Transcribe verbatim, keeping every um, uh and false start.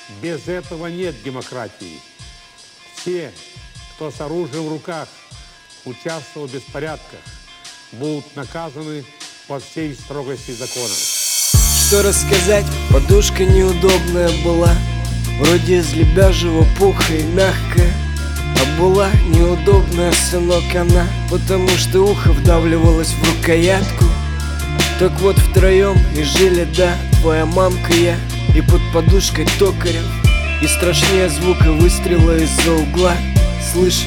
Без этого нет демократии. Все, кто с оружием в руках участвовал в беспорядках, будут наказаны по всей строгости закона. Что рассказать, подушка неудобная была, вроде из лебяжьего пуха и мягкая. А была неудобная, сынок, она, потому что ухо вдавливалось в рукоятку. Так вот втроем и жили, да, твоя мамка, я и под подушкой токарев. И страшнее звука выстрела из-за угла. Слышь,